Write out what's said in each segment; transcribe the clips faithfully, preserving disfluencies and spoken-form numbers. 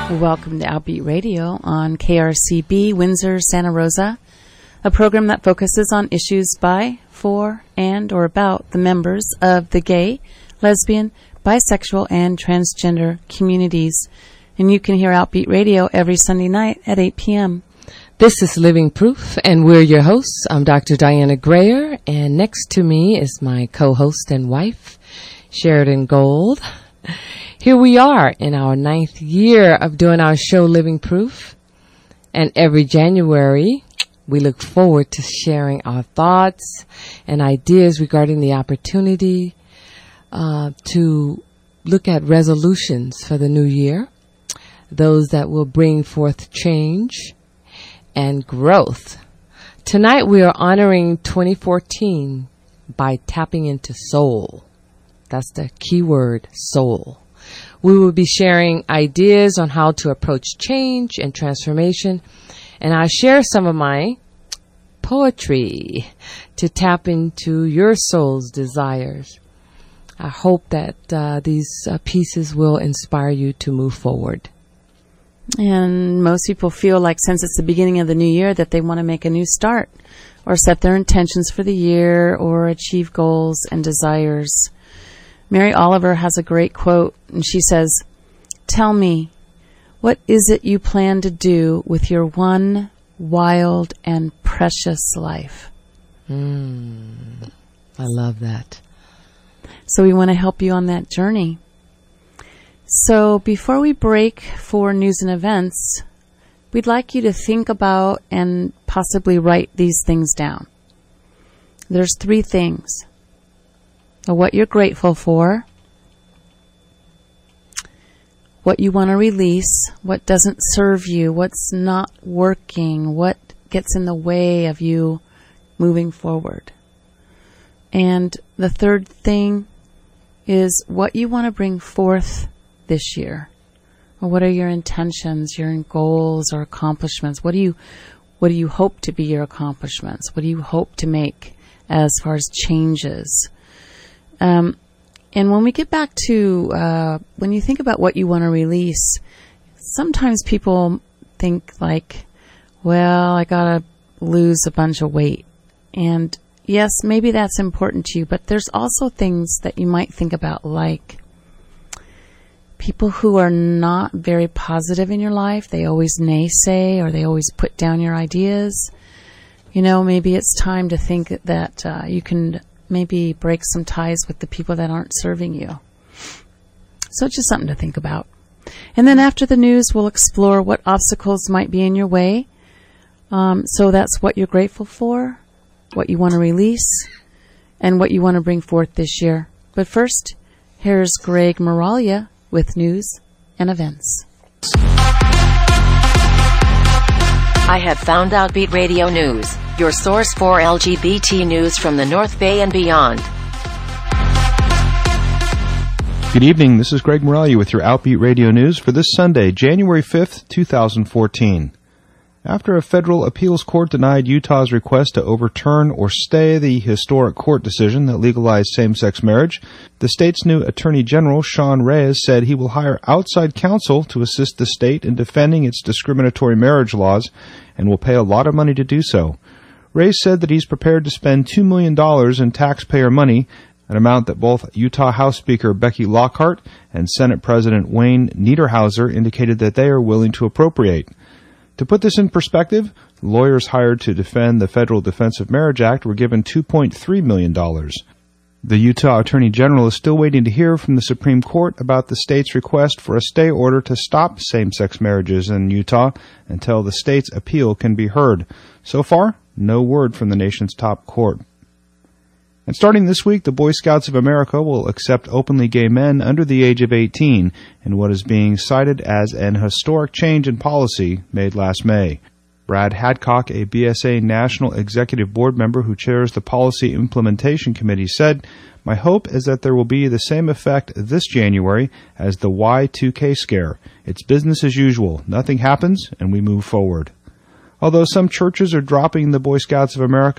Welcome to Outbeat Radio on K R C B, Windsor, Santa Rosa, a program that focuses on issues by, for, and or about the members of the gay, lesbian, bisexual, and transgender communities. And you can hear Outbeat Radio every Sunday night at eight p.m. This is Living Proof, and we're your hosts. I'm Doctor Diana Grayer, and next to me is my co-host and wife, Sheridan Gold. Here we are in our ninth year of doing our show, Living Proof. And every January, we look forward to sharing our thoughts and ideas regarding the opportunity uh, to look at resolutions for the new year, those that will bring forth change and growth. Tonight, we are honoring twenty fourteen by tapping into soul. That's the key word, soul. We will be sharing ideas on how to approach change and transformation, and I'll share some of my poetry to tap into your soul's desires. I hope that uh, these uh, pieces will inspire you to move forward. And most people feel like since it's the beginning of the new year that they want to make a new start or set their intentions for the year or achieve goals and desires. Mary Oliver has a great quote, and she says, "Tell me, what is it you plan to do with your one wild and precious life?" Mm, I love that. So we want to help you on that journey. So before we break for news and events, we'd like you to think about and possibly write these things down. There's three things. What you're grateful for, what you want to release, what doesn't serve you, what's not working, what gets in the way of you moving forward. And the third thing is what you want to bring forth this year. Or what are your intentions, your goals or accomplishments? What do you what do you hope to be your accomplishments? What do you hope to make as far as changes? Um, and when we get back to, uh, when you think about what you want to release, sometimes people think like, well, I gotta lose a bunch of weight. And yes, maybe that's important to you, but there's also things that you might think about, like people who are not very positive in your life. They always naysay or they always put down your ideas. You know, maybe it's time to think that uh, you can maybe break some ties with the people that aren't serving you. So it's just something to think about. And then after the news, we'll explore what obstacles might be in your way. Um, so that's what you're grateful for, what you want to release, and what you want to bring forth this year. But first, here's Greg Moralia with news and events. I have found Outbeat Radio News, your source for L G B T news from the North Bay and beyond. Good evening, this is Greg Moralia with your Outbeat Radio News for this Sunday, January fifth, twenty fourteen. After a federal appeals court denied Utah's request to overturn or stay the historic court decision that legalized same-sex marriage, the state's new Attorney General, Sean Reyes, said he will hire outside counsel to assist the state in defending its discriminatory marriage laws and will pay a lot of money to do so. Reyes said that he's prepared to spend two million dollars in taxpayer money, an amount that both Utah House Speaker Becky Lockhart and Senate President Wayne Niederhauser indicated that they are willing to appropriate. To put this in perspective, lawyers hired to defend the Federal Defense of Marriage Act were given two point three million dollars. The Utah Attorney General is still waiting to hear from the Supreme Court about the state's request for a stay order to stop same-sex marriages in Utah until the state's appeal can be heard. So far, no word from the nation's top court. And starting this week, the Boy Scouts of America will accept openly gay men under the age of eighteen in what is being cited as an historic change in policy made last May. Brad Hadcock, a B S A National Executive Board member who chairs the Policy Implementation Committee, said, "My hope is that there will be the same effect this January as the Y two K scare. It's business as usual. Nothing happens, and we move forward." Although some churches are dropping the Boy Scouts of America,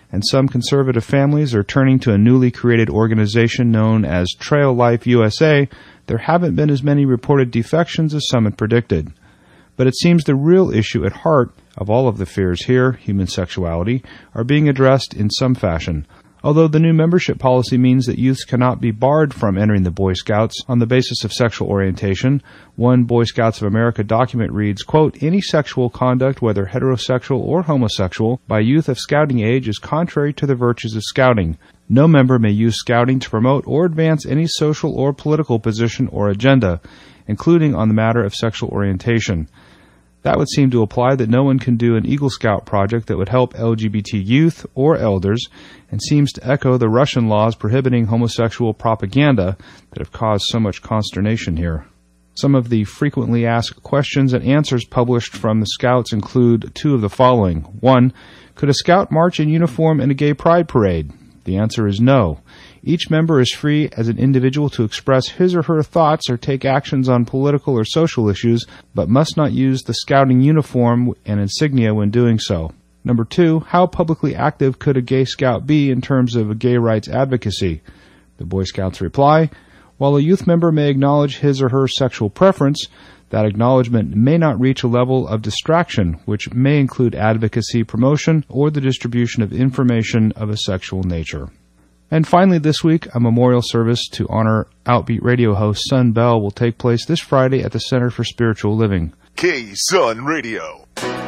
and some conservative families are turning to a newly created organization known as Trail Life U S A, there haven't been as many reported defections as some had predicted. But it seems the real issue at heart of all of the fears here, human sexuality, are being addressed in some fashion. Although the new membership policy means that youths cannot be barred from entering the Boy Scouts on the basis of sexual orientation, one Boy Scouts of America document reads, quote, "Any sexual conduct, whether heterosexual or homosexual, by youth of scouting age is contrary to the virtues of scouting. No member may use scouting to promote or advance any social or political position or agenda, including on the matter of sexual orientation." That would seem to imply that no one can do an Eagle Scout project that would help L G B T youth or elders, and seems to echo the Russian laws prohibiting homosexual propaganda that have caused so much consternation here. Some of the frequently asked questions and answers published from the Scouts include two of the following. One, could a Scout march in uniform in a gay pride parade? The answer is no. Each member is free as an individual to express his or her thoughts or take actions on political or social issues, but must not use the scouting uniform and insignia when doing so. Number two, how publicly active could a gay scout be in terms of gay rights advocacy? The Boy Scouts reply, while a youth member may acknowledge his or her sexual preference, that acknowledgement may not reach a level of distraction, which may include advocacy, promotion, or the distribution of information of a sexual nature. And finally this week, a memorial service to honor Outbeat Radio host Sun Bell will take place this Friday at the Center for Spiritual Living. K-Sun Radio.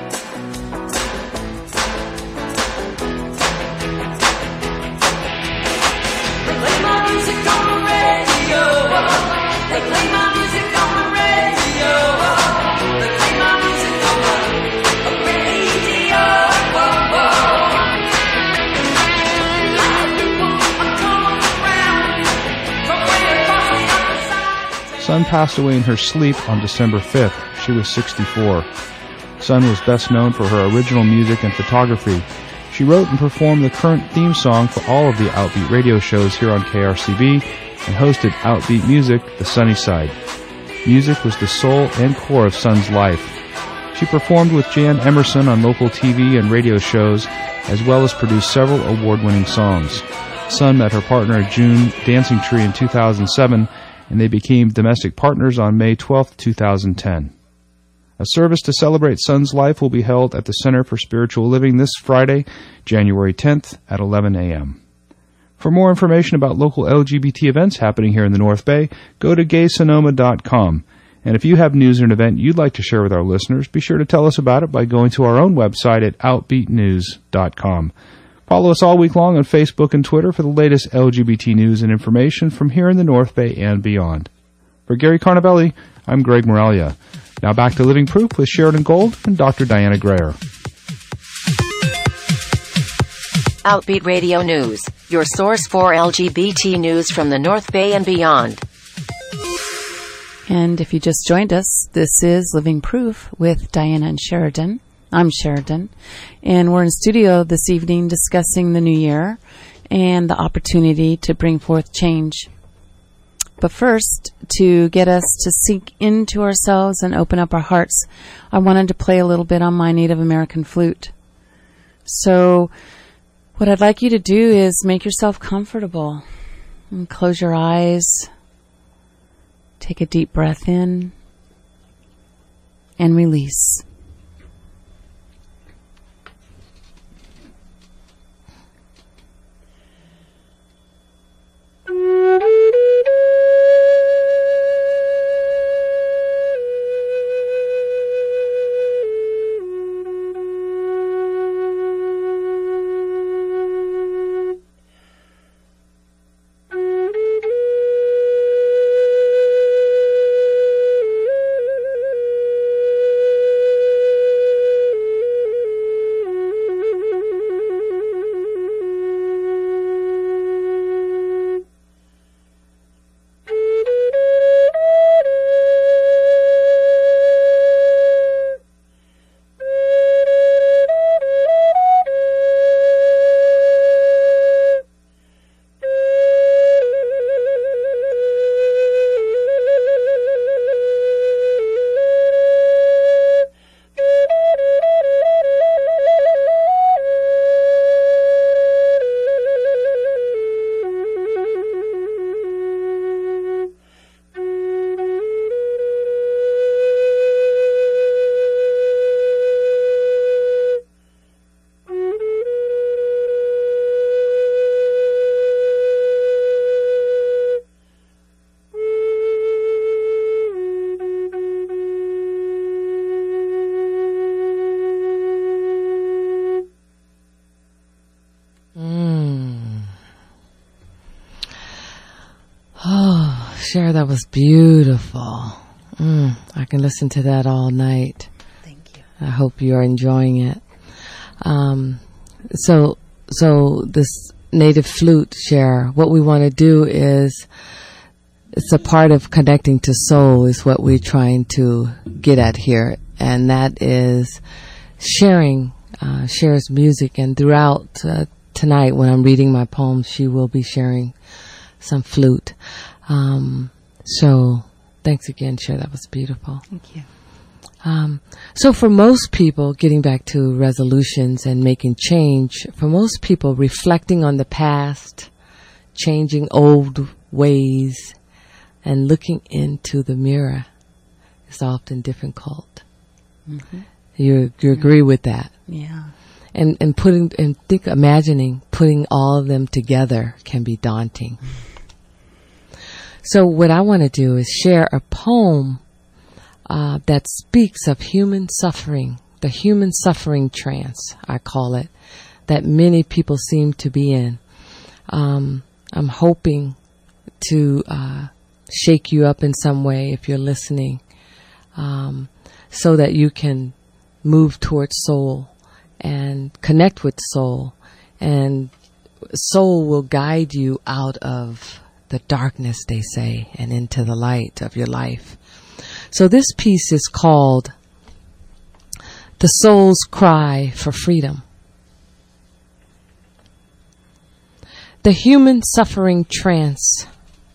Sun passed away in her sleep on December fifth. She was sixty-four. Sun was best known for her original music and photography. She wrote and performed the current theme song for all of the Outbeat radio shows here on K R C B and hosted Outbeat Music, The Sunny Side. Music was the soul and core of Sun's life. She performed with Jan Emerson on local T V and radio shows, as well as produced several award-winning songs. Sun met her partner June Dancing Tree in two thousand seven, and they became domestic partners on May twelfth, two thousand ten. A service to celebrate Sun's life will be held at the Center for Spiritual Living this Friday, January tenth at eleven a.m. For more information about local L G B T events happening here in the North Bay, go to gay sonoma dot com. And if you have news or an event you'd like to share with our listeners, be sure to tell us about it by going to our own website at outbeat news dot com. Follow us all week long on Facebook and Twitter for the latest L G B T news and information from here in the North Bay and beyond. For Gary Carnabelli, I'm Greg Moralia. Now back to Living Proof with Sheridan Gold and Doctor Diana Grayer. Outbeat Radio News, your source for L G B T news from the North Bay and beyond. And if you just joined us, this is Living Proof with Diana and Sheridan. I'm Sheridan, and we're in studio this evening discussing the new year and the opportunity to bring forth change. But first, to get us to sink into ourselves and open up our hearts, I wanted to play a little bit on my Native American flute. So what I'd like you to do is make yourself comfortable and close your eyes. Take a deep breath in and release. Cher, that was beautiful. Mm, I can listen to that all night. Thank you. I hope you are enjoying it. Um, so, so this native flute, Cher, what we want to do is, it's a part of connecting to soul is what we're trying to get at here. And that is sharing, uh, Cher's music. And throughout uh, tonight when I'm reading my poems, she will be sharing some flute. Um, so thanks again, Cher. That was beautiful. Thank you. Um, so for most people, getting back to resolutions and making change, for most people, reflecting on the past, changing old ways, and looking into the mirror is often difficult. Mm-hmm. You you agree with that? Yeah. And and putting and think imagining putting all of them together can be daunting. So what I want to do is share a poem uh, that speaks of human suffering, the human suffering trance, I call it, that many people seem to be in. Um, I'm hoping to uh, shake you up in some way if you're listening, um, so that you can move towards soul and connect with soul, and soul will guide you out of the darkness, they say, and into the light of your life. So this piece is called The Soul's Cry for Freedom. The human suffering trance.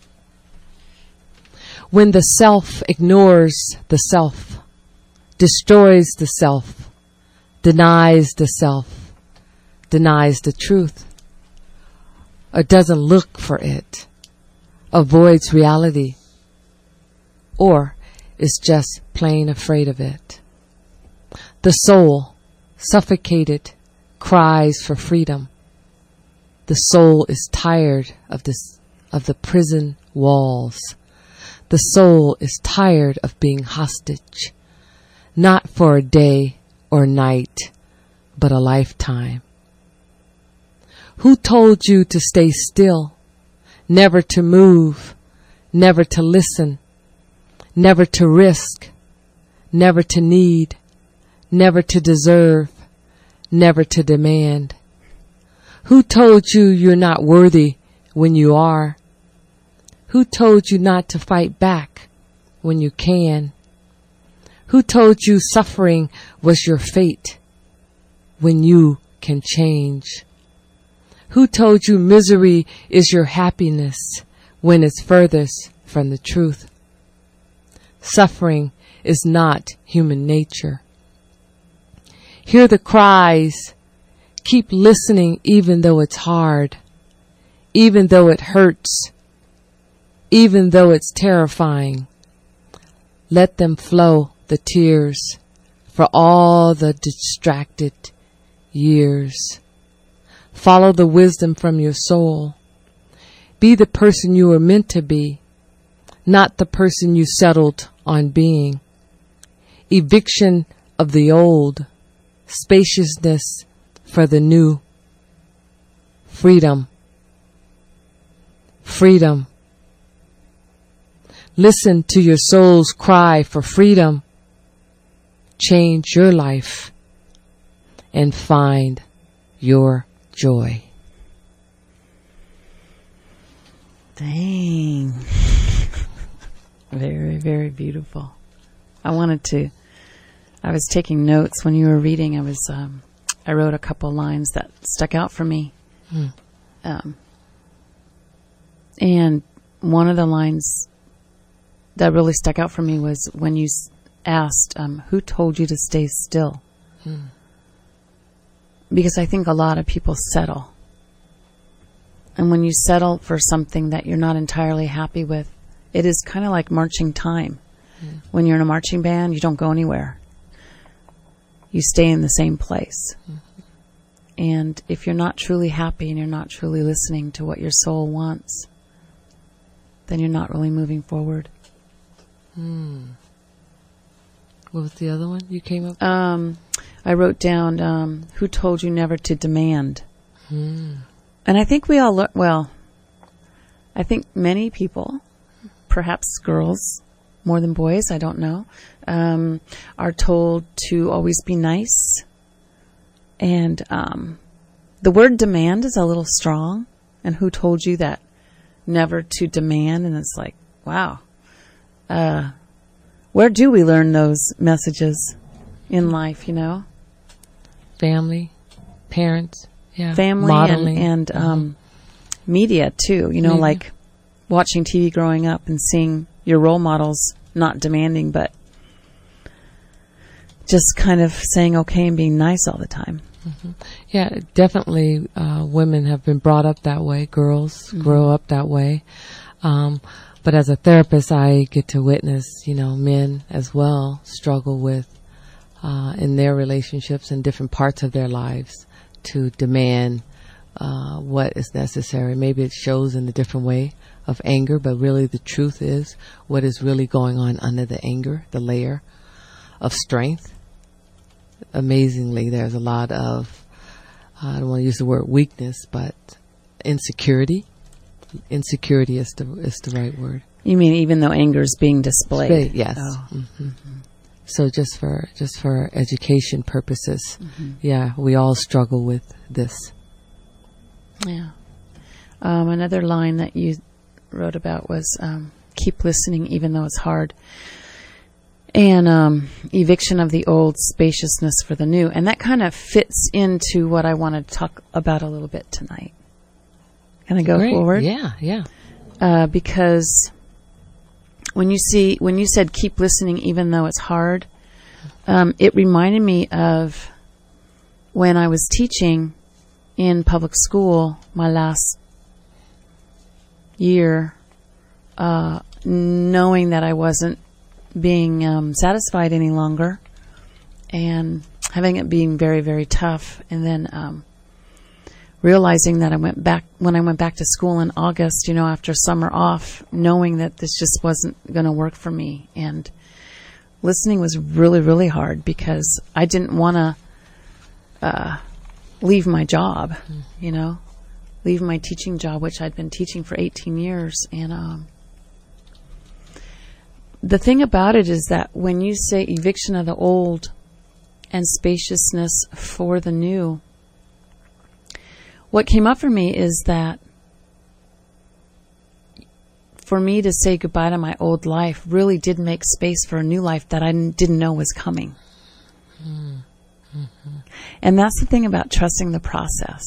When the self ignores the self, destroys the self, denies the self, denies the truth, or doesn't look for it, avoids reality, or is just plain afraid of it. The soul, suffocated, cries for freedom. The soul is tired of this, of the prison walls. The soul is tired of being hostage, not for a day or night, but a lifetime. Who told you to stay still, never to move, never to listen, never to risk, never to need, never to deserve, never to demand? Who told you you're not worthy when you are? Who told you not to fight back when you can? Who told you suffering was your fate when you can change? Who told you misery is your happiness when it's furthest from the truth? Suffering is not human nature. Hear the cries. Keep listening even though it's hard, even though it hurts, even though it's terrifying. Let them flow, the tears, for all the distracted years. Follow the wisdom from your soul. Be the person you were meant to be, not the person you settled on being. Eviction of the old, spaciousness for the new. Freedom. Freedom. Listen to your soul's cry for freedom. Change your life and find your joy. Dang. Very, very beautiful. I wanted to, I was taking notes when you were reading. I was, um, I wrote a couple lines that stuck out for me. Mm. Um, and one of the lines that really stuck out for me was when you s- asked, um, who told you to stay still? Mm. Because I think a lot of people settle. And when you settle for something that you're not entirely happy with, it is kind of like marching time. Mm. When you're in a marching band, you don't go anywhere. You stay in the same place. Mm-hmm. And if you're not truly happy and you're not truly listening to what your soul wants, then you're not really moving forward. Hmm. What was the other one you came up with? Um, I wrote down, um, who told you never to demand? Hmm. And I think we all, le- well, I think many people perhaps girls more than boys, I don't know, um, are told to always be nice. And um, the word demand is a little strong. And who told you that? Never to demand. And it's like, wow. Uh, where do we learn those messages in life, you know? Family, parents, yeah. Family modeling. and, and mm-hmm. um, media, too. You know, Media. like watching T V growing up and seeing your role models not demanding, but just kind of saying okay and being nice all the time. Mm-hmm. Yeah, definitely uh, women have been brought up that way. Girls mm-hmm. grow up that way. Um, but as a therapist, I get to witness, you know, men as well struggle with, uh, in their relationships and different parts of their lives to demand uh, what is necessary. Maybe it shows in a different way of anger, but really the truth is what is really going on under the anger, the layer of strength. Amazingly, there's a lot of, uh, I don't want to use the word weakness, but insecurity. Insecurity is the is the right word. You mean even though anger is being displayed? Displayed, yes. Oh. Mm-hmm. Mm-hmm. So just for just for education purposes, mm-hmm. yeah, we all struggle with this. Yeah. Um, another line that you wrote about was um, keep listening even though it's hard. And um, eviction of the old, spaciousness for the new. And that kind of fits into what I want to talk about a little bit tonight. Can I go Great. forward? Yeah, yeah. Uh, because when you see, when you said keep listening even though it's hard, um, it reminded me of when I was teaching in public school my last year, uh, knowing that I wasn't being um, satisfied any longer and having it being very, very tough. And then um, realizing that I went back, when I went back to school in August, you know, after summer off, knowing that this just wasn't going to work for me. And listening was really, really hard because I didn't want to uh, leave my job, mm-hmm. you know, leave my teaching job, which I'd been teaching for eighteen years. And um, the thing about it is that when you say eviction of the old and spaciousness for the new, what came up for me is that for me to say goodbye to my old life really did make space for a new life that I didn't know was coming. Mm-hmm. And that's the thing about trusting the process.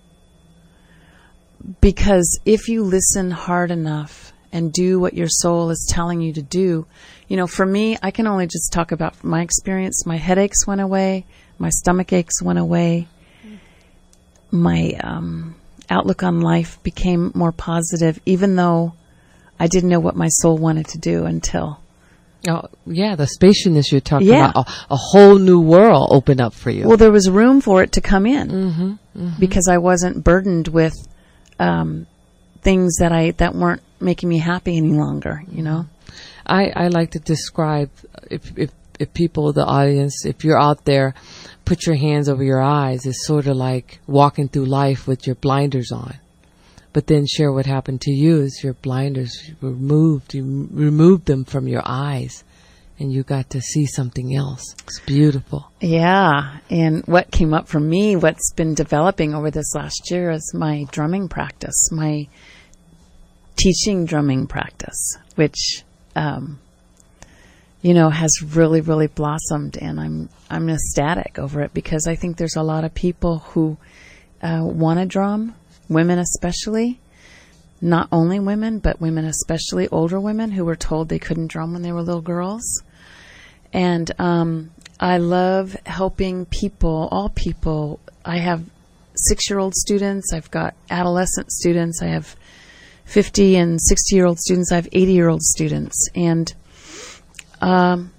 Because if you listen hard enough and do what your soul is telling you to do, you know, for me, I can only just talk about my experience. My headaches went away. My stomach aches went away. My um, outlook on life became more positive, even though I didn't know what my soul wanted to do until. Oh, yeah, the spaciousness you're talking yeah. about. A, a whole new world opened up for you. Well, there was room for it to come in mm-hmm, mm-hmm. because I wasn't burdened with um, things that I that weren't making me happy any longer, you know? I, I like to describe, if, if, if people, the audience, if you're out there, put your hands over your eyes. It's sort of like walking through life with your blinders on. But then share what happened to you is your blinders were removed. You removed them from your eyes and you got to see something else. It's beautiful. Yeah. And what came up for me, what's been developing over this last year is my drumming practice, my teaching drumming practice, which, um, you know, has really, really blossomed. And I'm, I'm ecstatic over it because I think there's a lot of people who uh, want to drum. Women especially, not only women, but women especially, older women who were told they couldn't drum when they were little girls. And um, I love helping people, all people. I have six-year-old students. I've got adolescent students. I have fifty and sixty-year-old students. I have eighty-year-old students. And um,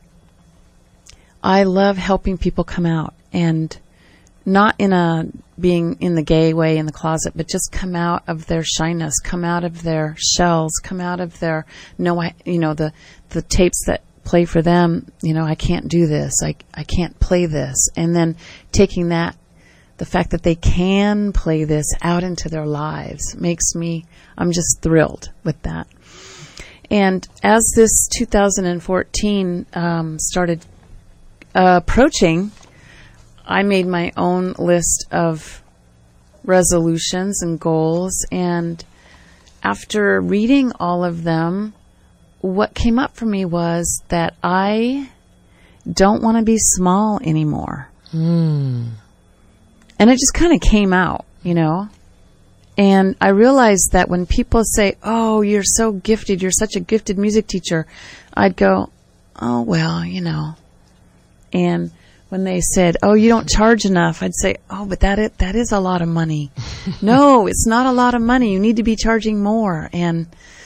I love helping people come out and not in a being in the gay way in the closet, but just come out of their shyness, come out of their shells, come out of their, no, I, you know, the, the tapes that play for them, you know, I can't do this, I, I can't play this. And then taking that, the fact that they can play this out into their lives makes me, I'm just thrilled with that. And as this two thousand fourteen um, started uh, approaching, I made my own list of resolutions and goals. And after reading all of them, what came up for me was that I don't want to be small anymore. Mm. And it just kind of came out, you know. And I realized that when people say, oh, you're so gifted, you're such a gifted music teacher, I'd go, oh, well, you know. And when they said, oh, you don't charge enough, I'd say, oh, but that is, that is a lot of money. No, it's not a lot of money. You need to be charging more. And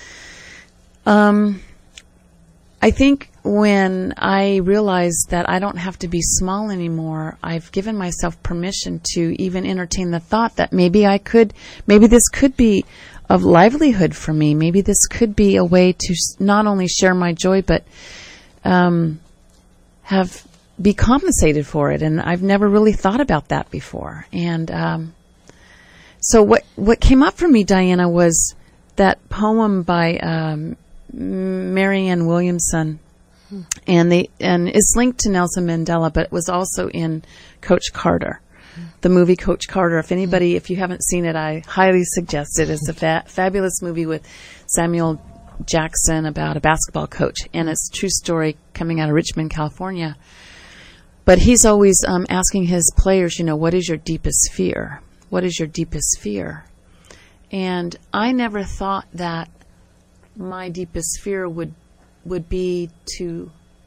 um, I think when I realized that I don't have to be small anymore, I've given myself permission to even entertain the thought that maybe I could, maybe this could be a livelihood for me. Maybe this could be a way to not only share my joy, but um, have be compensated for it. And I've never really thought about that before. And um, so what what came up for me, Diana, was that poem by um, Marianne Williamson. And they and it's linked to Nelson Mandela, but it was also in Coach Carter, the movie Coach Carter. If anybody, if you haven't seen it, I highly suggest it. It's a fa- fabulous movie with Samuel Jackson about a basketball coach, and it's a true story coming out of Richmond, California. But he's always um, asking his players, you know, what is your deepest fear? What is your deepest fear? And I never thought that my deepest fear would would be to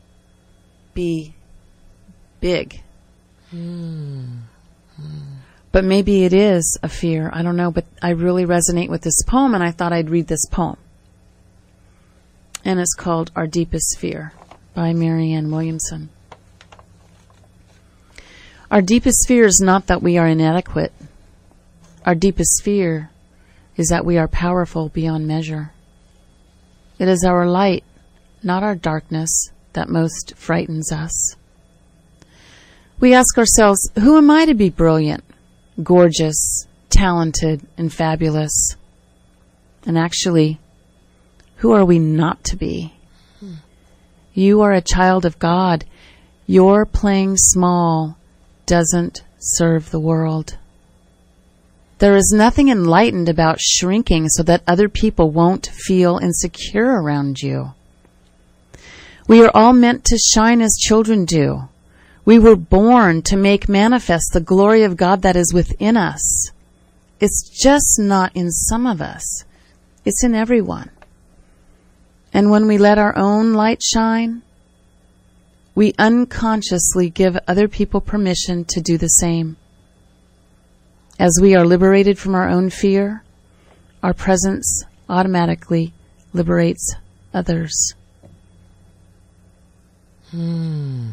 be big. Mm. Mm. But maybe it is a fear. I don't know. But I really resonate with this poem, and I thought I'd read this poem. And it's called Our Deepest Fear by Marianne Williamson. Our deepest fear is not that we are inadequate. Our deepest fear is that we are powerful beyond measure. It is our light, not our darkness, that most frightens us. We ask ourselves, who am I to be brilliant, gorgeous, talented, and fabulous? And actually, who are we not to be? Hmm. You are a child of God. Your playing small doesn't serve the world. There is nothing enlightened about shrinking so that other people won't feel insecure around you. We are all meant to shine as children do. We were born to make manifest the glory of God that is within us. It's just not in some of us. It's in everyone. And when we let our own light shine, we unconsciously give other people permission to do the same. As we are liberated from our own fear, our presence automatically liberates others. Hmm.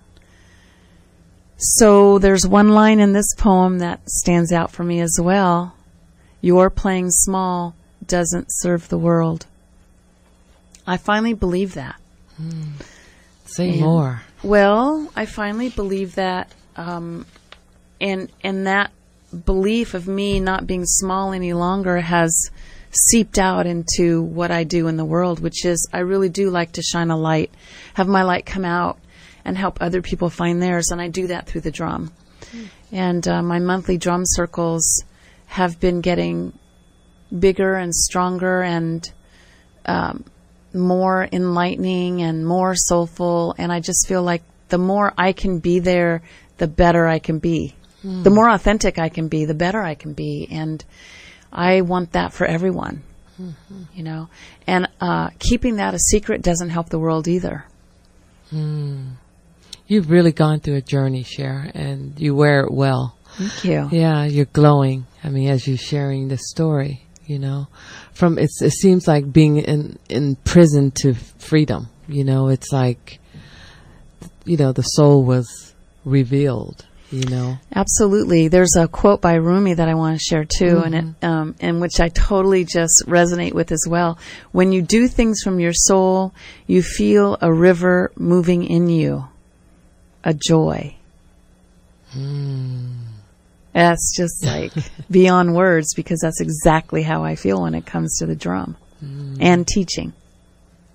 So there's one line in this poem that stands out for me as well. Your playing small doesn't serve the world. I finally believe that. Hmm. Say and, more. Well, I finally believe that, um, and and that belief of me not being small any longer has seeped out into what I do in the world, which is I really do like to shine a light, have my light come out and help other people find theirs, and I do that through the drum. Mm. And uh, my monthly drum circles have been getting bigger and stronger and um, more enlightening and more soulful, and I just feel like the more I can be there, the better I can be. Mm. The more authentic I can be, the better I can be, and I want that for everyone, mm-hmm. you know. And uh, keeping that a secret doesn't help the world either. Mm. You've really gone through a journey, Cher, and you wear it well. Thank you. Yeah, you're glowing. I mean, as you're sharing this story, you know, from it's, it seems like being in, in prison to freedom. You know, it's like, you know, the soul was revealed. You know, absolutely. There's a quote by Rumi that I want to share too, mm-hmm. and it, um, in which I totally just resonate with as well. When you do things from your soul, you feel a river moving in you, a joy. Mm. That's just like beyond words, because that's exactly how I feel when it comes to the drum mm. and teaching.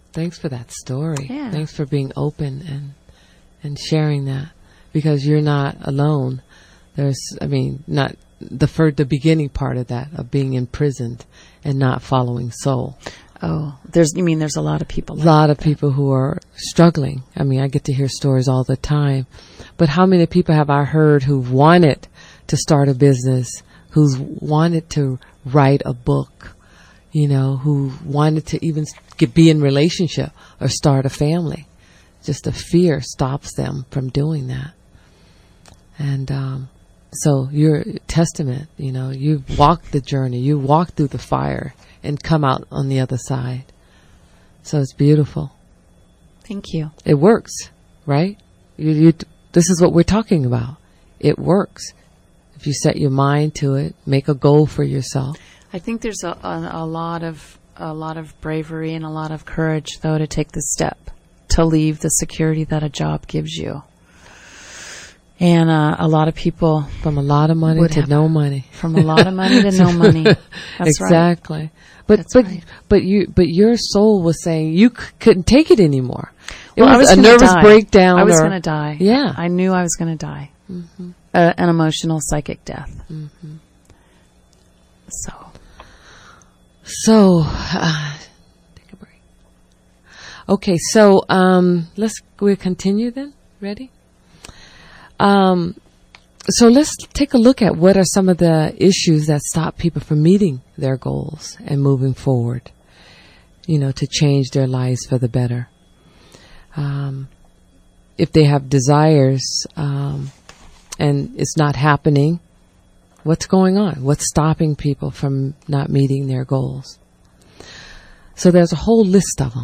Thanks for that story. Yeah. Thanks for being open and and sharing that, because you're not alone. There's, I mean, not the fir- the beginning part of that, of being imprisoned and not following soul. Oh, there's, you mean there's a lot of people A like lot of that. people who are struggling. I mean, I get to hear stories all the time. But how many people have I heard who've wanted to start a business, who's wanted to write a book, you know, who wanted to even get, be in relationship or start a family? Just the fear stops them from doing that. And um, so you're a testament, you know, you've walked the journey, you walked through the fire and come out on the other side. So it's beautiful. Thank you. It works, right? You, you, this is what we're talking about. It works. If you set your mind to it, make a goal for yourself. I think there's a, a, a lot of a lot of bravery and a lot of courage, though, to take the step to leave the security that a job gives you. And uh, a lot of people, From a lot of money Would to have- no money. from a lot of money to no money. That's right. Exactly. But That's but right. but you but your soul was saying you c- couldn't take it anymore. It Well, I was, was a gonna nervous die. breakdown. I was or- going to die. Yeah. I knew I was going to die. Mm-hmm. Uh, an emotional psychic death. Mm-hmm. So, So, uh, take a break. Okay, so um, let's we'll continue then. Ready? Um, so let's take a look at what are some of the issues that stop people from meeting their goals and moving forward. You know, to change their lives for the better. Um, if they have desires um, and it's not happening. What's going on? What's stopping people from not meeting their goals? So there's a whole list of them.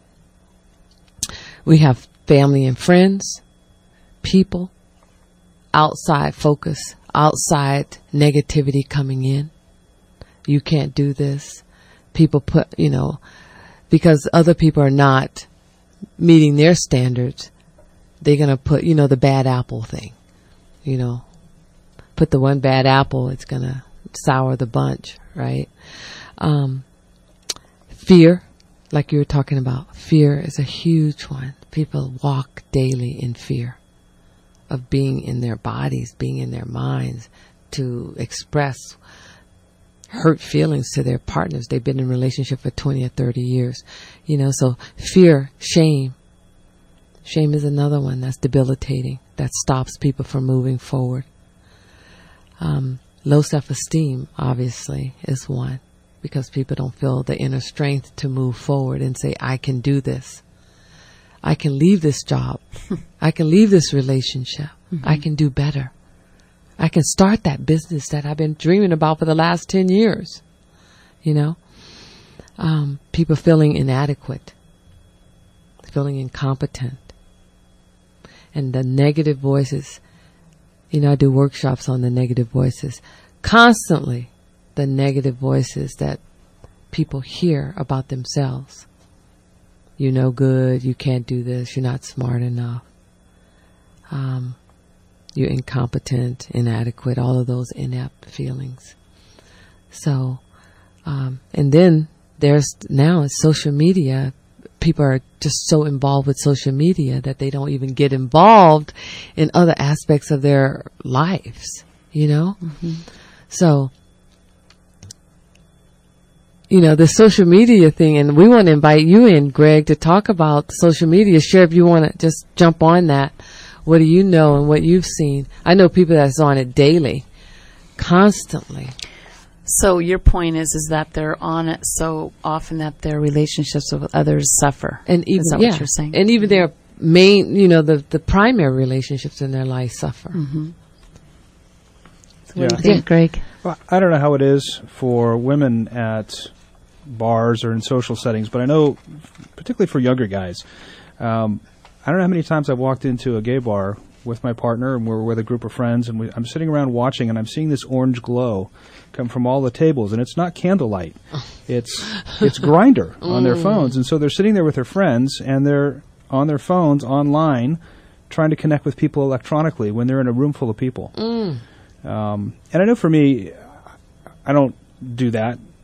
We have family and friends, people, outside focus, outside negativity coming in. You can't do this. People put, you know, because other people are not meeting their standards, they're going to put, you know, the bad apple thing, you know. Put the one bad apple, it's going to sour the bunch, right? Um, fear, like you were talking about, fear is a huge one. People walk daily in fear of being in their bodies, being in their minds, to express hurt feelings to their partners. They've been in a relationship for twenty or thirty years. You know, so fear, shame. Shame is another one that's debilitating, that stops people from moving forward. Um, low self-esteem, obviously, is one, because people don't feel the inner strength to move forward and say, I can do this. I can leave this job. I can leave this relationship. Mm-hmm. I can do better. I can start that business that I've been dreaming about for the last ten years. You know, um, people feeling inadequate, feeling incompetent, and the negative voices. You know, I do workshops on the negative voices. Constantly, the negative voices that people hear about themselves. You're no good. You can't do this. You're not smart enough. Um, you're incompetent, inadequate, all of those inept feelings. So, um, and then there's now it's social media. People are just so involved with social media that they don't even get involved in other aspects of their lives, you know? Mm-hmm. So, you know, the social media thing, and we want to invite you in, Greg, to talk about social media. Sure, if you want to just jump on that. What do you know and what you've seen? I know people that's on it daily, constantly. So your point is, is that they're on it so often that their relationships with others suffer. And even, is that yeah, what you're saying? and even their main, you know, the, the primary relationships in their life suffer. Mm-hmm. So what Yeah. do you think, Yeah. Greg? Well, I don't know how it is for women at bars or in social settings, but I know, particularly for younger guys, um, I don't know how many times I've walked into a gay bar with my partner, and we're with a group of friends, and we, I'm sitting around watching, and I'm seeing this orange glow come from all the tables, and it's not candlelight. It's it's Grindr on their phones, and so they're sitting there with their friends, and they're on their phones online trying to connect with people electronically when they're in a room full of people. Mm. Um, and I know for me, I don't do that.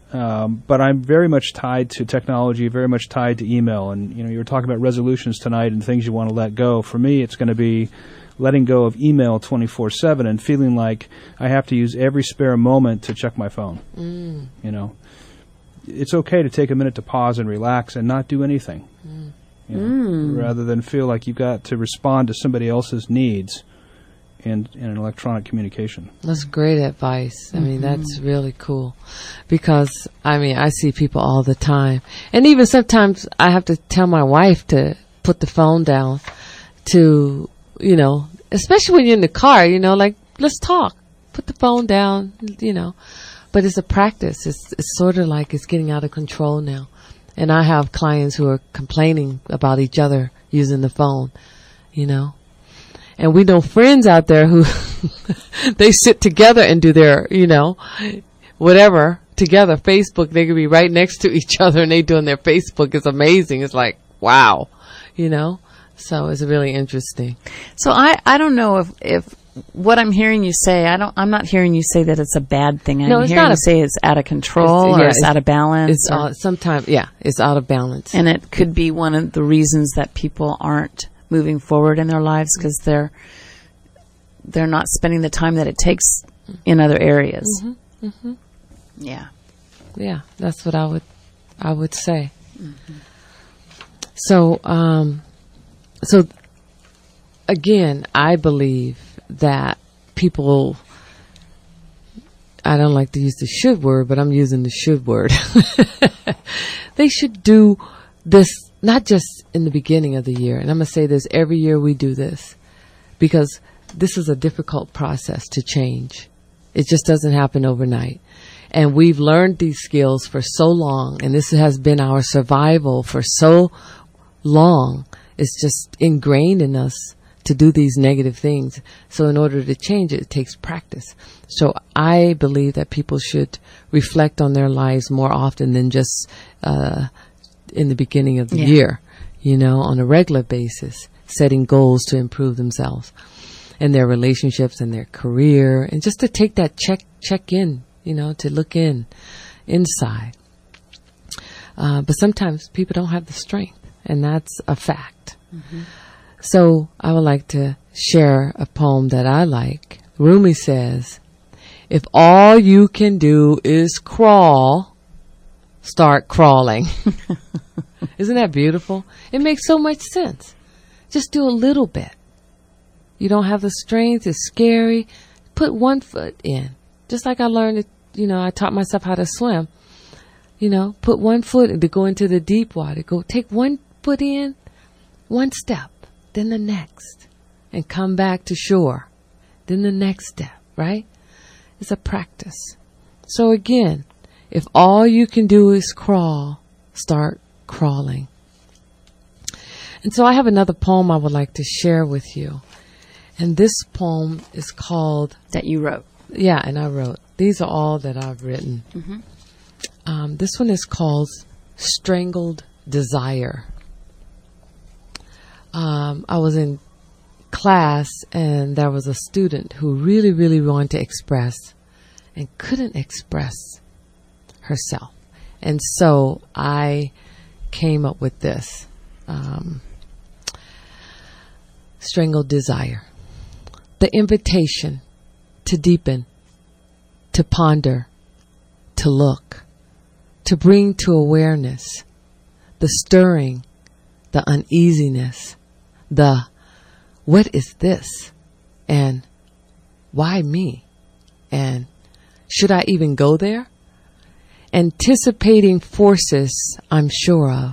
Um, but I'm very much tied to technology, very much tied to email. And, you know, you were talking about resolutions tonight and things you want to let go. For me, it's going to be letting go of email twenty-four seven and feeling like I have to use every spare moment to check my phone. Mm. You know, it's okay to take a minute to pause and relax and not do anything, mm. you know, mm. rather than feel like you've got to respond to somebody else's needs in, in an electronic communication. That's great advice. I mm-hmm. mean, that's really cool because, I mean, I see people all the time. And even sometimes I have to tell my wife to put the phone down to, you know, especially when you're in the car, you know, like, let's talk. Put the phone down, you know. But it's a practice. It's, it's sort of like it's getting out of control now. And I have clients who are complaining about each other using the phone, you know. And we know friends out there who they sit together and do their, you know, whatever together. Facebook, they could be right next to each other and they doing their Facebook. It's amazing. It's like, wow, you know. So it's really interesting. So I, I don't know if, if what I'm hearing you say, I don't, I'm not hearing you say that it's a bad thing. I'm no, it's hearing not you a, say it's out of control it's, or yeah, it's, it's out of balance. It's uh, sometimes, yeah, it's out of balance. And it could be one of the reasons that people aren't moving forward in their lives because they're, they're not spending the time that it takes in other areas. Mm-hmm, mm-hmm. Yeah. Yeah, that's what I would, I would say. Mm-hmm. So, um, So, again, I believe that people, I don't like to use the should word, but I'm using the should word. They should do this, not just in the beginning of the year. And I'm going to say this, every year we do this because this is a difficult process to change. It just doesn't happen overnight. And we've learned these skills for so long, and this has been our survival for so long. It's just ingrained in us to do these negative things. So in order to change it, it takes practice. So I believe that people should reflect on their lives more often than just uh, in the beginning of the yeah. year, you know, on a regular basis, setting goals to improve themselves and their relationships and their career, and just to take that check, check in, you know, to look in, inside. Uh, but sometimes people don't have the strength. And that's a fact. Mm-hmm. So I would like to share a poem that I like. Rumi says, if all you can do is crawl, start crawling. Isn't that beautiful? It makes so much sense. Just do a little bit. You don't have the strength. It's scary. Put one foot in. Just like I learned, it, you know, I taught myself how to swim. You know, put one foot to go into the deep water. Go take one foot in, one step, then the next, and come back to shore. Then the next step, right? It's a practice. So again, if all you can do is crawl, start crawling. And so I have another poem I would like to share with you. And this poem is called... That you wrote. Yeah, and I wrote. These are all that I've written. Mm-hmm. Um, this one is called Strangled Desire. Um, I was in class and there was a student who really, really wanted to express and couldn't express herself. And so I came up with this. Um, Strangled Desire. The invitation to deepen, to ponder, to look, to bring to awareness the stirring, the uneasiness, the what is this, and why me, and should I even go there? Anticipating forces I'm sure of.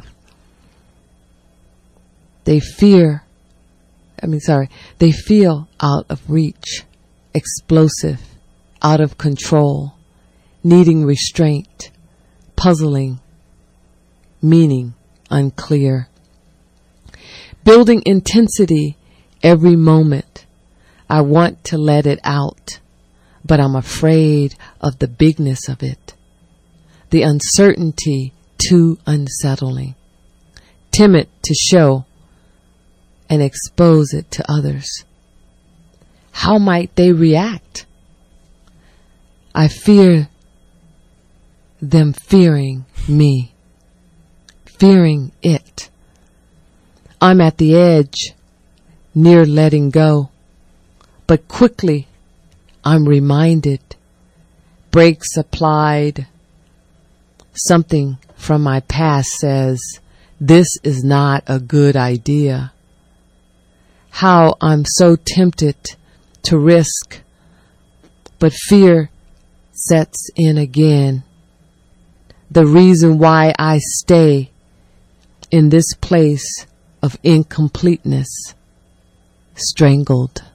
They fear, I mean, sorry, they feel out of reach, explosive, out of control, needing restraint, puzzling, meaning unclear. Building intensity every moment. I want to let it out, but I'm afraid of the bigness of it. The uncertainty too unsettling. Timid to show and expose it to others. How might they react? I fear them fearing me, fearing it. I'm at the edge, near letting go, but quickly I'm reminded, brakes applied. Something from my past says, this is not a good idea. How I'm so tempted to risk, but fear sets in again. The reason why I stay in this place of incompleteness, strangled.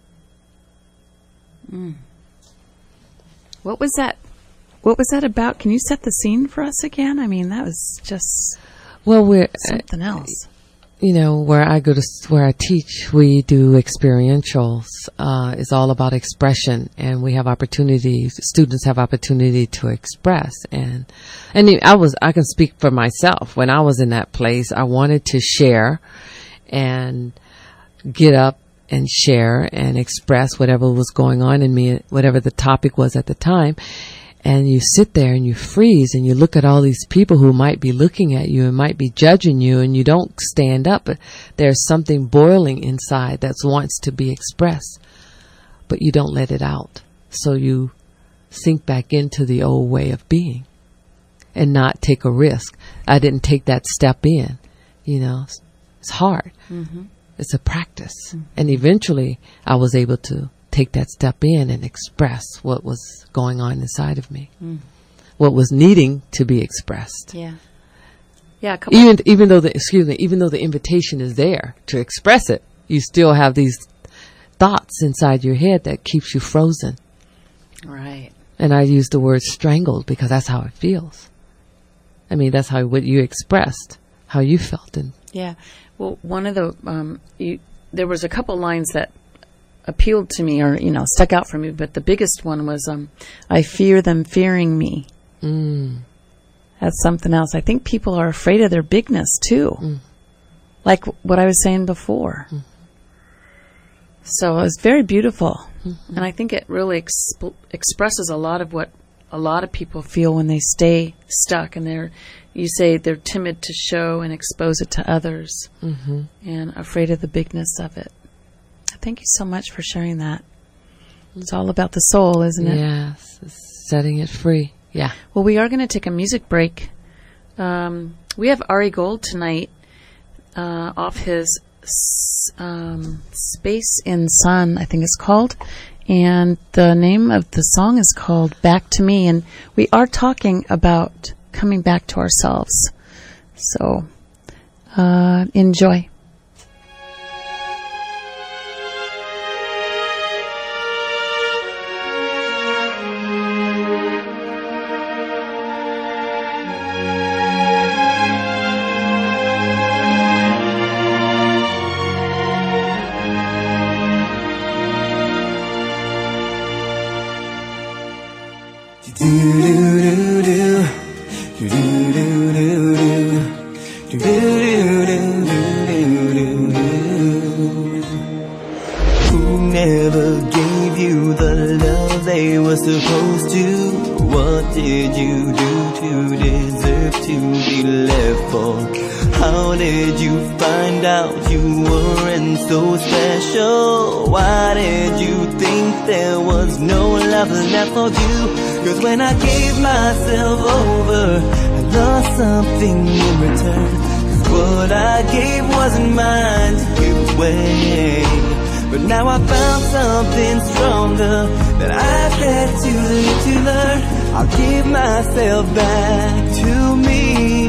Mm. What was that? What was that about? Can you set the scene for us again? I mean, that was just well, we're something else. You know, where I go to, where I teach, we do experientials. Uh, it's all about expression, and we have opportunities. Students have opportunity to express, and and I was I can speak for myself. When I was in that place, I wanted to share, and get up and share and express whatever was going on in me, whatever the topic was at the time. And you sit there and you freeze and you look at all these people who might be looking at you and might be judging you, and you don't stand up, but there's something boiling inside that wants to be expressed, but you don't let it out. So you sink back into the old way of being and not take a risk. I didn't take that step in, you know, it's hard. Mm-hmm. It's a practice. Mm-hmm. And eventually I was able to take that step in and express what was going on inside of me, mm. what was needing to be expressed. Yeah, yeah. A couple even even though the excuse me, even though the invitation is there to express it, you still have these thoughts inside your head that keeps you frozen. Right. And I use the word strangled because that's how it feels. I mean, that's how what you expressed, how you felt, and yeah. Well, one of the um, you, there was a couple lines that appealed to me, or you know, stuck out for me, but the biggest one was um I fear them fearing me. Mm. That's something else. I think people are afraid of their bigness too, mm. like what I was saying before. Mm. So it was very beautiful, mm-hmm. and I think it really exp- expresses a lot of what a lot of people feel when they stay stuck, and they're, you say they're timid to show and expose it to others, mm-hmm. and afraid of the bigness of it. Thank you so much for sharing that. It's all about the soul, isn't it? Yes, setting it free. Yeah. Well, we are going to take a music break. Um, we have Ari Gold tonight uh, off his um, Space in Sun, I think it's called. And the name of the song is called Back to Me. And we are talking about coming back to ourselves. So uh, enjoy. When I gave myself over, I lost something in return. 'Cause what I gave wasn't mine to give away. But now I found something stronger that I've had to live to learn. I'll give myself back to me.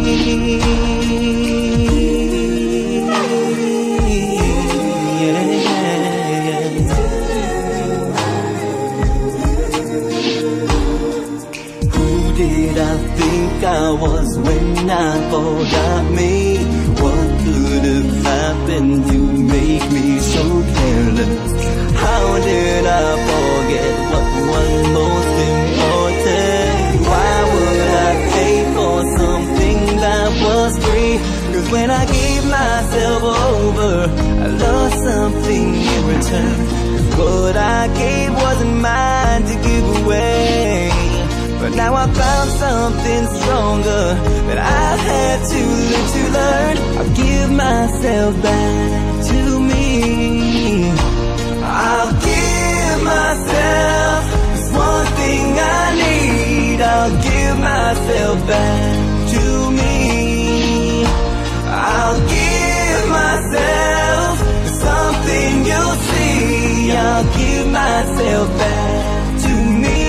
I was when I forgot me. What could have happened to make me so careless? How did I forget what was most important? Why would I pay for something that was free? 'Cause when I gave myself over, I lost something in return. 'Cause what I gave wasn't mine to give away. But but now I found something stronger that I've had to live to learn. I'll give myself back to me. I'll give myself this one thing I need. I'll give myself back to me. I'll give myself something you'll see. I'll give myself back to me.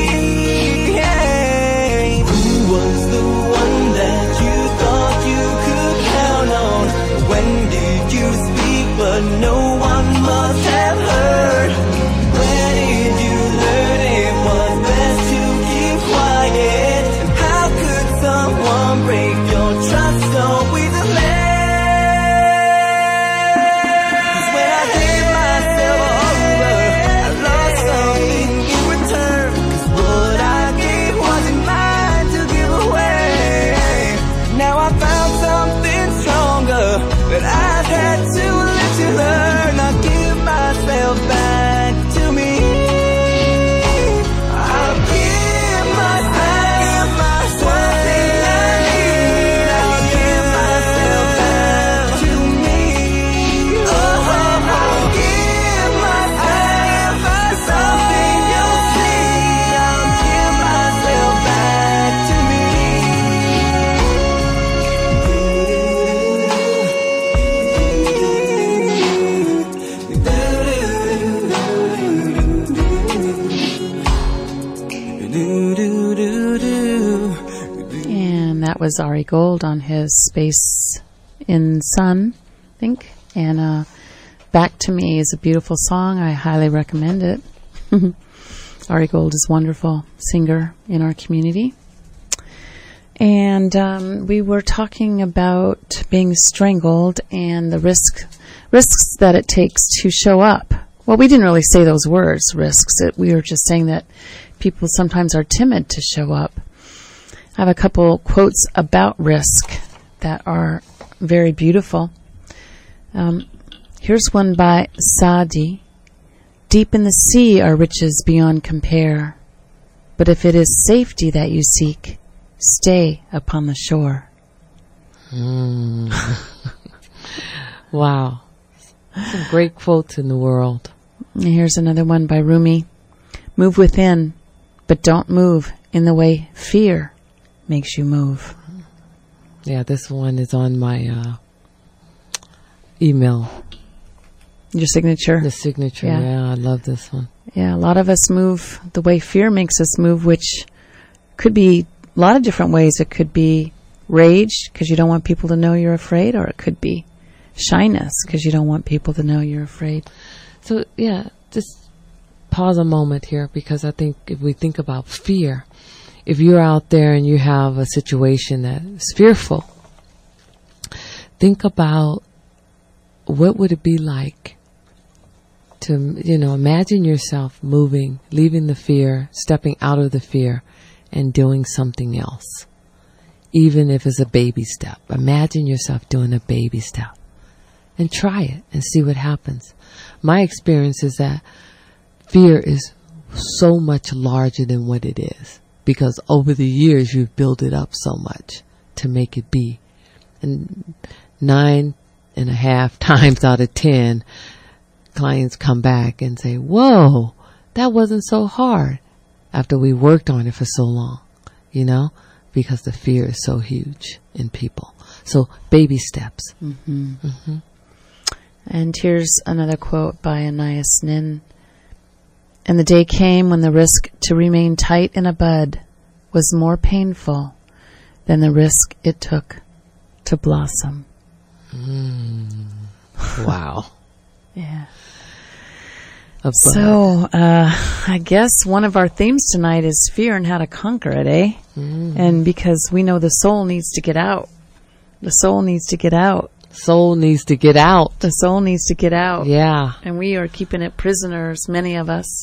Hey, who was the one that you thought you could count on? When did you speak but no one must have heard? Where did you learn it was best to keep quiet? And how could someone break your trust so easily? But I've had to live to learn. I'll give myself back to me. I'll give myself something I need. I'll give myself back to me. Oh, I'll give myself something you'll see. I'll give myself back to me. And that was Ari Gold on his Space in Sun, I think. And uh, Back to Me is a beautiful song. I highly recommend it. Ari Gold is a wonderful singer in our community. And um, we were talking about being strangled and the risk risks that it takes to show up. Well, we didn't really say those words, risks. It, we were just saying that people sometimes are timid to show up. I have a couple quotes about risk that are very beautiful. Um, here's one by Sadi. Deep in the sea are riches beyond compare, but if it is safety that you seek, stay upon the shore. Mm. Wow. Some great quotes in the world. And here's another one by Rumi. Move within, but don't move in the way fear makes you move. Yeah, this one is on my uh, email. Your signature? The signature, Yeah. yeah, I love this one. Yeah, a lot of us move the way fear makes us move, which could be a lot of different ways. It could be rage, because you don't want people to know you're afraid, or it could be shyness, because you don't want people to know you're afraid. So, yeah, just pause a moment here, because I think if we think about fear, if you're out there and you have a situation that is fearful, think about what would it be like to, you know, imagine yourself moving, leaving the fear, stepping out of the fear, and doing something else. Even if it's a baby step. Imagine yourself doing a baby step. And try it and see what happens. My experience is that fear is so much larger than what it is. Because over the years you've built it up so much to make it be. And nine and a half times out of ten, clients come back and say, whoa, that wasn't so hard, after we worked on it for so long, you know, because the fear is so huge in people. So baby steps. Mm-hmm. Mm-hmm. And here's another quote by Anais Nin. And the day came when the risk to remain tight in a bud was more painful than the risk it took to blossom. Mm. Wow. Yeah. A bud. So, uh, I guess one of our themes tonight is fear and how to conquer it, eh? Mm. And because we know the soul needs to get out. The soul needs to get out. Soul needs to get out. The soul needs to get out. Yeah. And we are keeping it prisoners, many of us.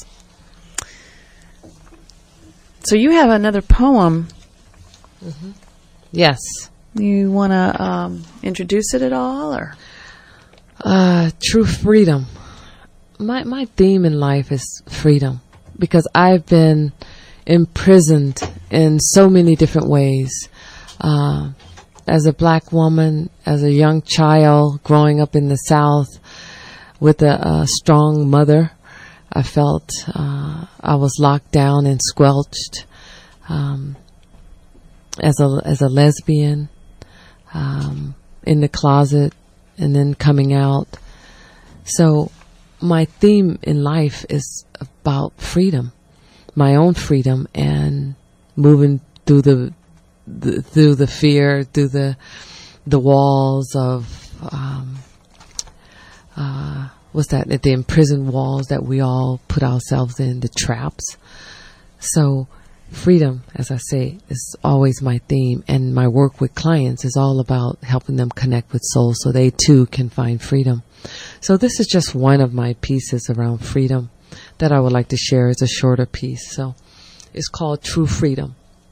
So you have another poem. Mm-hmm. Yes. You want to um, introduce it at all, or? Uh, true freedom. My my theme in life is freedom, because I've been imprisoned in so many different ways. Uh, as a black woman, as a young child growing up in the South with a, a strong mother, I felt uh, I was locked down and squelched. Um, as a as a lesbian, um, in the closet, and then coming out. So my theme in life is about freedom, my own freedom, and moving through the, the through the fear, through the the walls of um, uh, what's that? The imprisoned walls that we all put ourselves in, the traps. So freedom, as I say, is always my theme, and my work with clients is all about helping them connect with soul so they too can find freedom. So this is just one of my pieces around freedom that I would like to share as a shorter piece. So it's called True Freedom.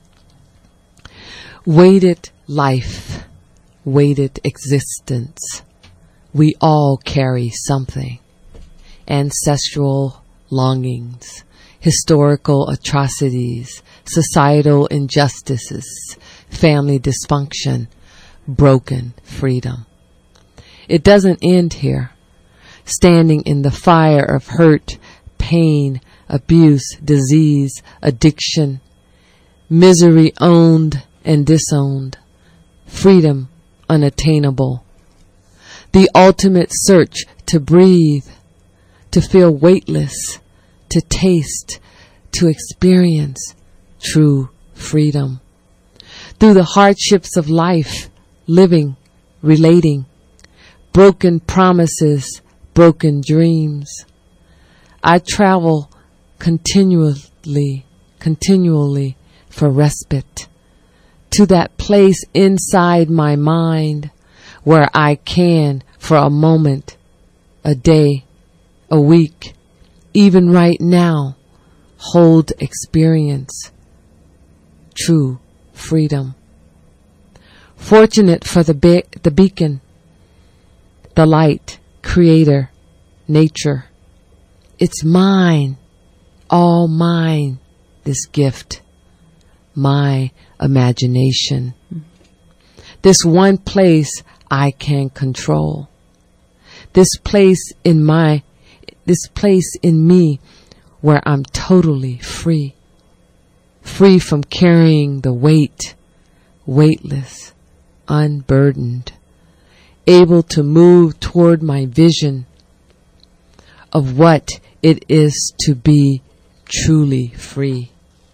Weighted life, weighted existence. We all carry something. Ancestral longings, historical atrocities, societal injustices, family dysfunction, broken freedom. It doesn't end here. Standing in the fire of hurt, pain, abuse, disease, addiction, misery owned and disowned, freedom unattainable. The ultimate search to breathe, to feel weightless, to taste, to experience true freedom. Through the hardships of life, living, relating, broken promises, broken dreams, I travel continually, continually for respite to that place inside my mind where I can, for a moment, a day, a week, even right now, hold experience, true freedom. Fortunate for the be- the beacon, the light, creator, nature. It's mine, all mine, this gift, my imagination. This one place I can control. This place in my, this place in me where I'm totally free. Free from carrying the weight, weightless, unburdened, able to move toward my vision of what it is to be truly free.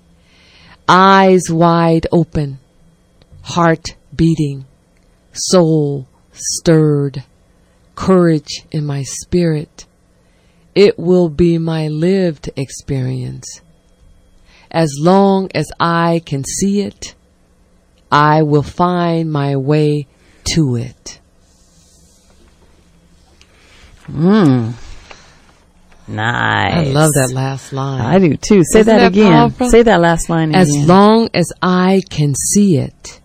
Eyes wide open, heart beating, soul stirred, courage in my spirit. It will be my lived experience. As long as I can see it, I will find my way to it. Mm. Nice. I love that last line. I do too. Say Isn't that, that again. powerful? Say that last line As again. long as I can see it,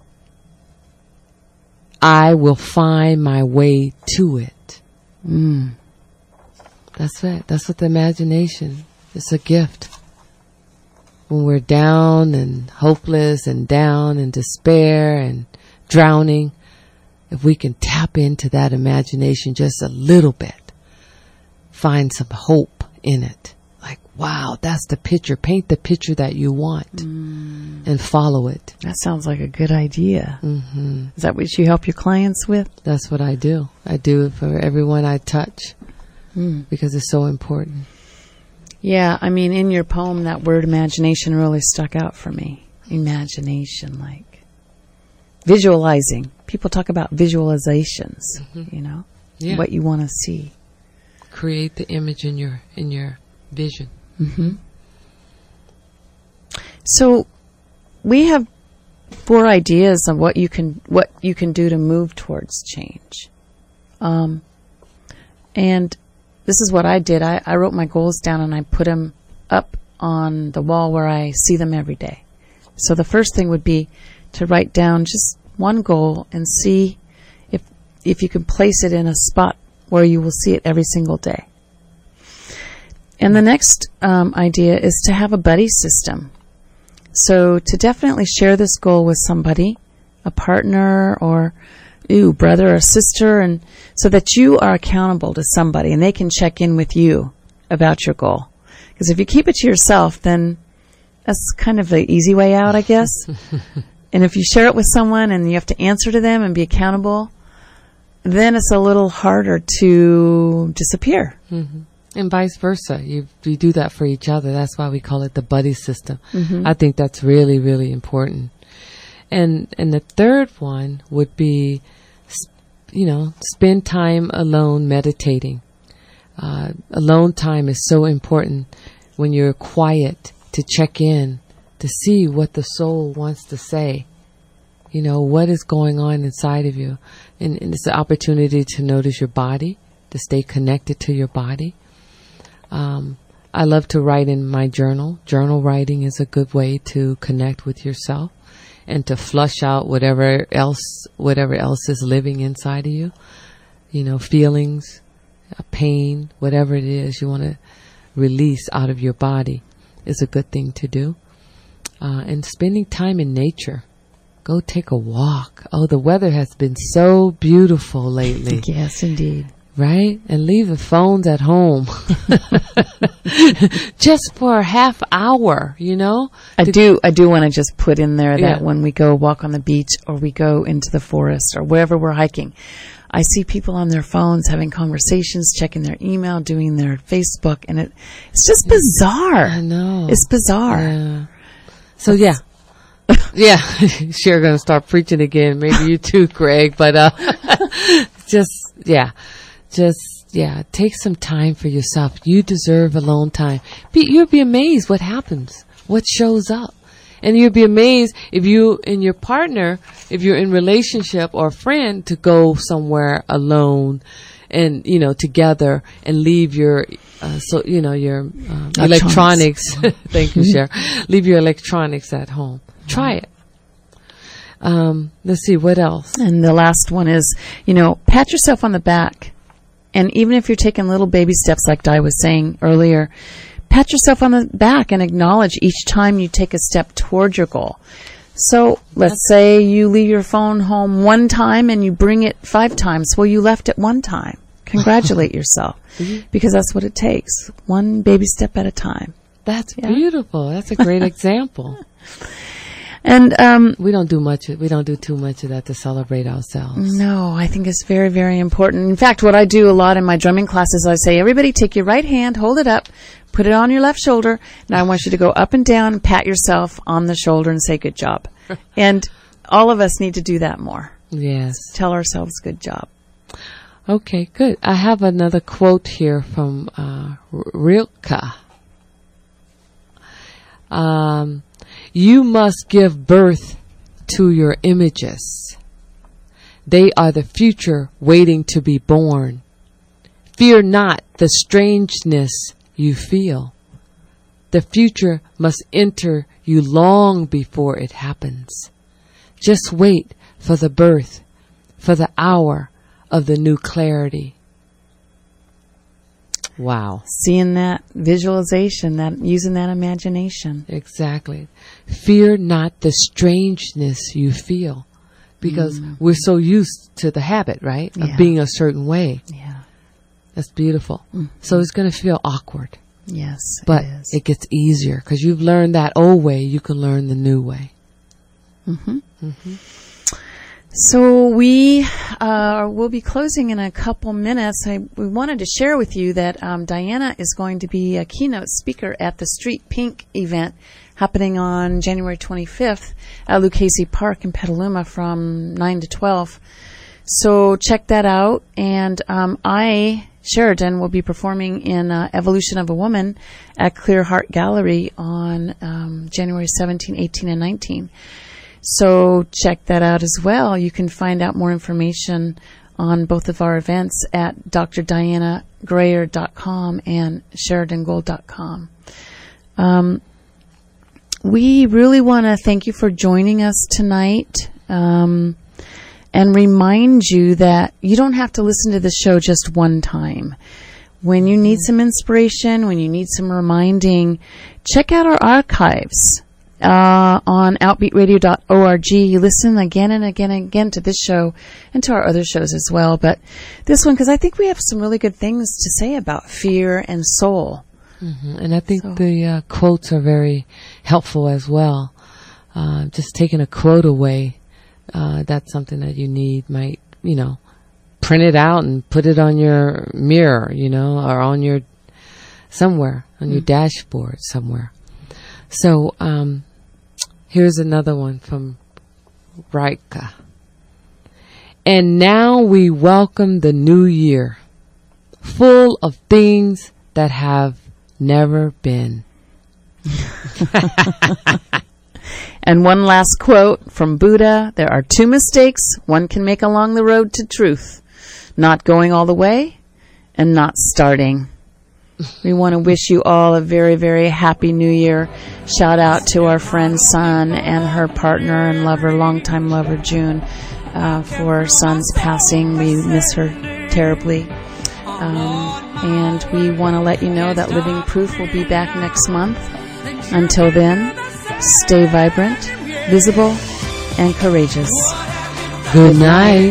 I will find my way to it. Mm. That's it. That's what the imagination is, a gift. When we're down and hopeless and down and despair and drowning, if we can tap into that imagination just a little bit, find some hope in it. Like, wow, that's the picture. Paint the picture that you want mm. and follow it. That sounds like a good idea. Mm-hmm. Is that what you help your clients with? That's what I do. I do it for everyone I touch mm. because it's so important. Yeah, I mean, in your poem, that word imagination really stuck out for me. Imagination, like visualizing. People talk about visualizations, mm-hmm. you know, yeah. what you want to see. Create the image in your in your vision. Mm-hmm. So, we have four ideas of what you can what you can do to move towards change, um, and this is what I did. I, I wrote my goals down and I put them up on the wall where I see them every day. So the first thing would be to write down just one goal and see if if you can place it in a spot where you will see it every single day. And the next um, idea is to have a buddy system. So to definitely share this goal with somebody, a partner or ooh, brother or sister, and so that you are accountable to somebody and they can check in with you about your goal. Because if you keep it to yourself, then that's kind of the easy way out, I guess. And if you share it with someone and you have to answer to them and be accountable, then it's a little harder to disappear. Mm-hmm. And vice versa. You you do that for each other. That's why we call it the buddy system. Mm-hmm. I think that's really, really important. And and the third one would be, you know, spend time alone meditating. Uh, alone time is so important when you're quiet to check in, to see what the soul wants to say. You know, what is going on inside of you. And, and it's an opportunity to notice your body, to stay connected to your body. Um, I love to write in my journal. Journal writing is a good way to connect with yourself and to flush out whatever else, whatever else is living inside of you. You know, feelings, uh, pain, whatever it is you want to release out of your body is a good thing to do. Uh, and spending time in nature. Go take a walk. Oh, the weather has been so beautiful lately. Yes, indeed. Right? And leave the phones at home. Just for a half hour, you know? I do I do want to just put in there that Yeah. when we go walk on the beach or we go into the forest or wherever we're hiking, I see people on their phones having conversations, checking their email, doing their Facebook, and it it's just bizarre. I know. It's bizarre. Yeah. So, yeah. Yeah. Sure, going to start preaching again. Maybe you too, Greg. But uh, just, yeah. Just, yeah. Take some time for yourself. You deserve alone time. Be, you'll be amazed what happens, what shows up. And you'll be amazed if you and your partner, if you're in relationship or friend, to go somewhere alone and, you know, together and leave your, uh, so, you know, your um, electronics. Thank you, Cher. Leave your electronics at home. Try it. Um, let's see, what else? And the last one is, you know, pat yourself on the back. And even if you're taking little baby steps, like Di was saying earlier, pat yourself on the back and acknowledge each time you take a step toward your goal. So let's say you leave your phone home one time and you bring it five times. Well, you left it one time. Congratulate yourself, because that's what it takes. One baby step at a time. That's Yeah. beautiful. That's a great example. And um, We don't do much. We don't do too much of that to celebrate ourselves. no, I think it's very, very important. In fact, what I do a lot in my drumming classes, I say, everybody take your right hand, hold it up, put it on your left shoulder, and I want you to go up and down and pat yourself on the shoulder and say, good job. And all of us need to do that more. Yes. Tell ourselves, good job. Okay, good. I have another quote here from uh, R- Rilke. Um, you must give birth to your images. They are the future waiting to be born. Fear not the strangeness you feel. The future must enter you long before it happens. Just wait for the birth, for the hour of the new clarity. Wow. Seeing that visualization, that using that imagination. Exactly. Fear not the strangeness you feel, because mm. we're so used to the habit, right, of Yeah. being a certain way. Yeah. That's beautiful. Mm. So it's going to feel awkward. Yes, but it is. It gets easier because you've learned that old way. You can learn the new way. Mm-hmm. Mm-hmm. So we uh, will be closing in a couple minutes. I, we wanted to share with you that um, Diana is going to be a keynote speaker at the Street Pink event happening on January twenty-fifth at Lucchese Park in Petaluma from nine to twelve. So check that out. And um, I, Sheridan, will be performing in uh, Evolution of a Woman at Clear Heart Gallery on um, January seventeenth, eighteenth, and nineteenth. So check that out as well. You can find out more information on both of our events at d r diana grayer dot com and sheridan gold dot com. Um, we really want to thank you for joining us tonight, um, and remind you that you don't have to listen to the show just one time. When you need some inspiration, when you need some reminding, check out our archives. uh, on outbeat radio dot org. You listen again and again and again to this show and to our other shows as well. But this one, because I think we have some really good things to say about fear and soul. Mm-hmm. And I think So- the uh, quotes are very helpful as well. Uh, just taking a quote away, uh, that's something that you need. Might, you know, print it out and put it on your mirror, you know, or on your, somewhere, on your dashboard somewhere. So, um, here's another one from Rika. And now we welcome the new year, full of things that have never been. And one last quote from Buddha. There are two mistakes one can make along the road to truth. Not going all the way and not starting. We want to wish you all a very, very happy new year. Shout out to our friend Sun and her partner and lover, longtime lover June, uh, for Sun's passing. We miss her terribly. Um, and we want to let you know that Living Proof will be back next month. Until then, stay vibrant, visible, and courageous. Good night.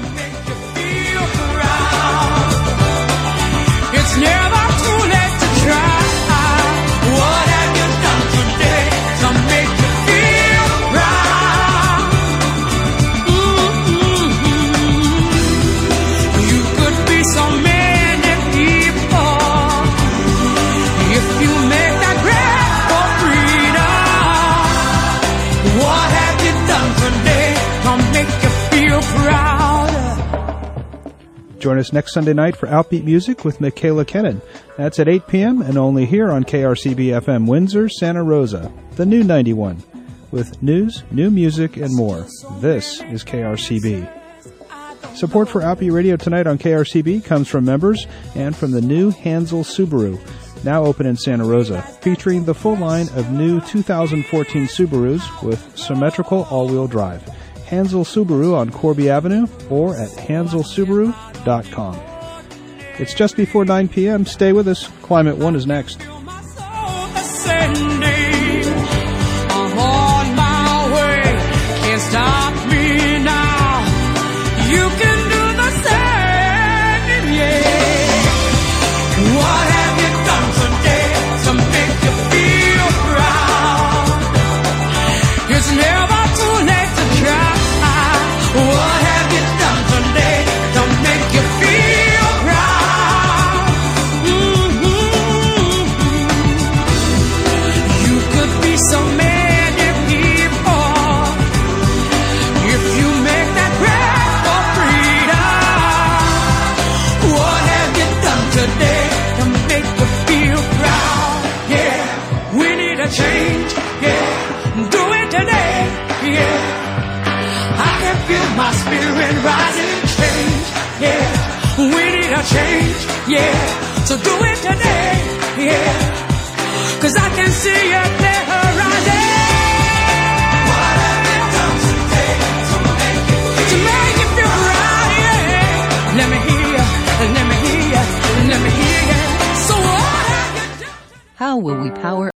It's never too late to try. What have you done today to make you feel right? Mm-hmm. You could be so many people if you make that grab for freedom. What have you done today to make you feel proud? Join us next Sunday night for Outbeat Music with Michaela Kennan. That's at eight p.m. and only here on K R C B F M Windsor, Santa Rosa, the new ninety-one, with news, new music, and more. This is K R C B. Support for Outbeat Radio tonight on K R C B comes from members and from the new Hansel Subaru, now open in Santa Rosa, featuring the full line of new two thousand fourteen Subarus with symmetrical all-wheel drive. Hansel Subaru on Corby Avenue or at hansel subaru dot com. It's just before nine p.m. Stay with us. Climate One is next. I'm on my way, can't stop me now. You can do the same, yeah. What have you done today to make you feel proud? It's never too late to try. What have you done today to make you feel proud? Mm-hmm. You could be so many people if you make that grab for freedom. What have you done today to make you feel proud? Yeah, we need a change. Yeah, do it today. Yeah. I can feel my spirit rising, change, yeah. We need a change, yeah. So do it today, yeah. Cause I can see it there rising. What have you done today to make you feel, to make you feel right, yeah. Let me hear you, let me hear you, let me hear you. So what have you done? How will we power